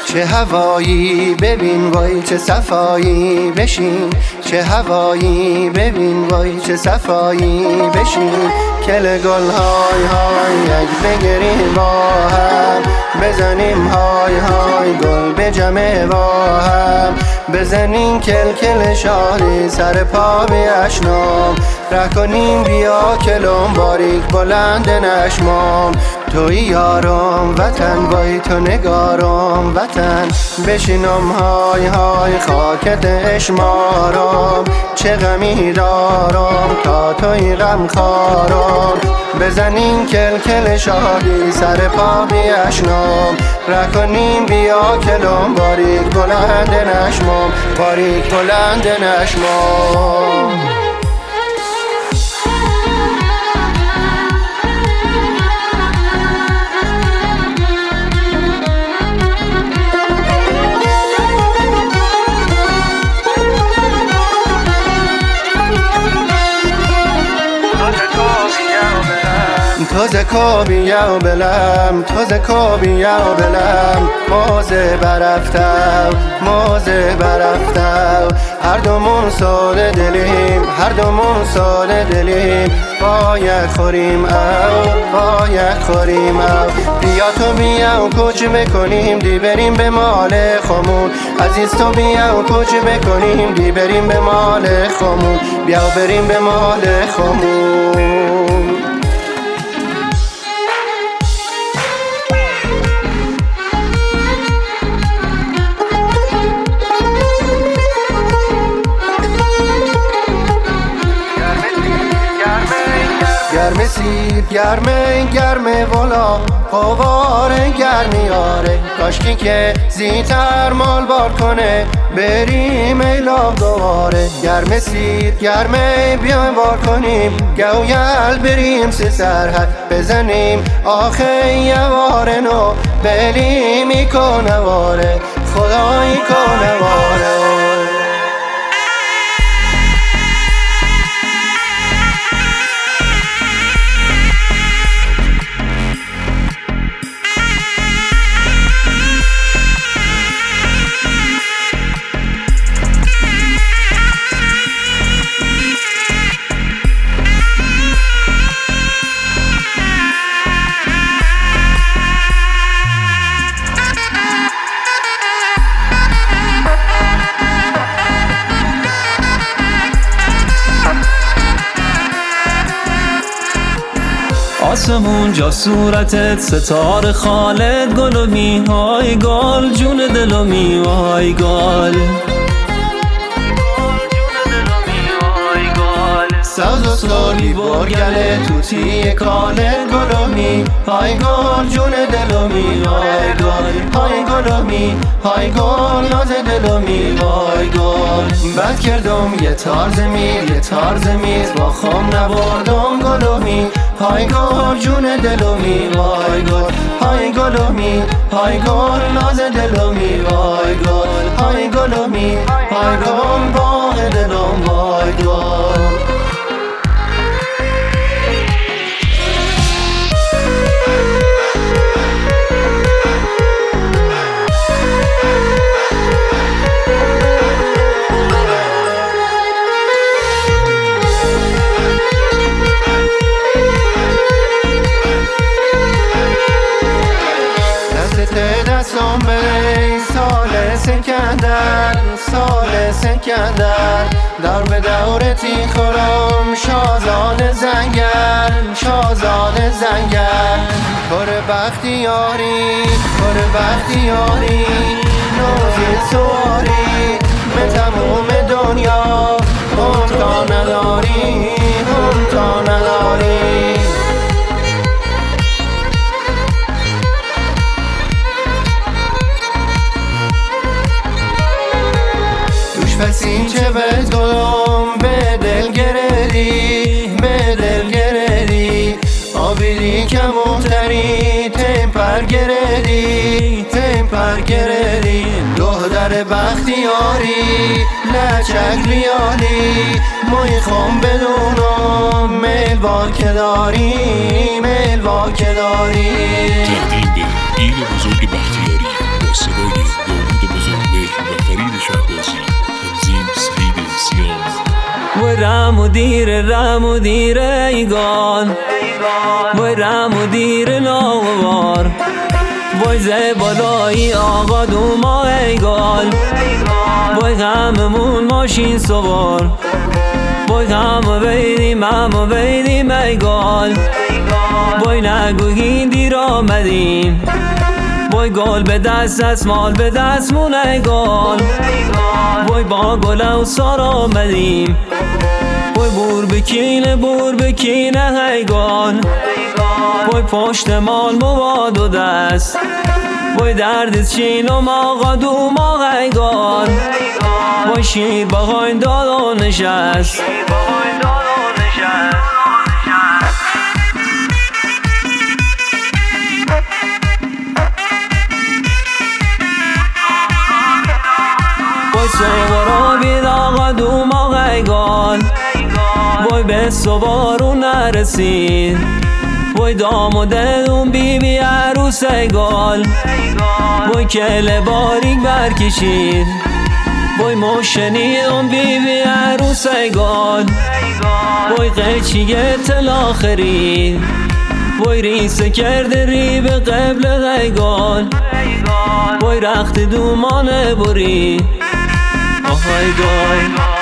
چه هوایی ببین وای چه صفایی بشین، چه هوایی ببین وای چه صفایی بشین. کل گل های های یک بگیریم با هم، بزنیم های های گل به جمع با هم، بزنیم کل کل شادی سر پا بیاشنام، ره کنیم بیا کلم باریک بلند نشمام. توی یارم وطن وای تو نگارم وطن، بشینم های های خاکت اشمارم، چه غمی دارم تا توی غم خارم، بزنیم کل کل شادی سر پا بیاشنام، ره کنیم بیا کلم باریک بلند نشمام، باریک بلند نشمام. تازه کابیا بلم تازه کابیا بلم، موزه برفتم موزه برفتم، هر دومون ساده دلیم هر دومون ساده دلیم، باید خوریم او باید خوریم او. بیا تو بیا و کوچ بکنیم دی بریم به مال خمون، عزیز تو بیا و کوچ بکنیم دی بریم به مال خمون، بیا بریم به مال خمون. گرمه سیب گرمه والا قواره گرمیاره، کاشکی که زیتر مال بار کنه بریم ایلا دواره. گرمه سیب گرمه بیایم بار کنیم، گویل بریم سی سرحد بزنیم آخه یواره نو بلی میکنه واره خدایی کنه واره. آسمون جا صورتت ستاره خالت، گل و میهای گل جون دل و میهای گل، ساز و سالی برگله توتی کاله، گل و میهای گل جون دل و میهای گل، های گل و میهای گل ناز دل و میهای گل. بد کردم یه تار زمیر با خم نبردم، گل و های گل جون دل و میوای گل، های گل و های گل ناز دل و میوای گل، های گل و های گل باغ دلم وای گل. دستم بری سال سکندر، دور به دورتی خورم شازان زنگر، پر بختیاری نوزی سواری به تموم دنیا، هم تا نداری پسین چه بدگم به دل گردی آبیدی کموتری تمپر گردی دختر بختیاری لچک بیالی میخوام بدونم میل با که داری تقدیم به ایل بزرگ بختیاری با صدای رم و دیر ایگان وای رم و دیر ناغوار وای زبالایی آقا دوما ایگال وای غممون ماشین سوار وای غم بیدیم ایگال وای نگوهین دیر آمدیم وای گل به دست مال به دستمون ایگال وای با گل و سار آمدیم وای بور بکینه ایگال وای پشت مال مواد و دست وای درد چین و ماغا دو ماغ ایگال وای شیر بغاین داد و نشست وای سوارا بید آقا دو ماغ ایگال وای به سوارو نرسید وای دام و دلون بی عروس ایگال وای کل باریک برکشید وای مشنیدم بی عروس ایگال وای قیچیه تلا خرید وای ریسه کرده ری به قبل ایگال وای رخت دومانه بری آه ایگال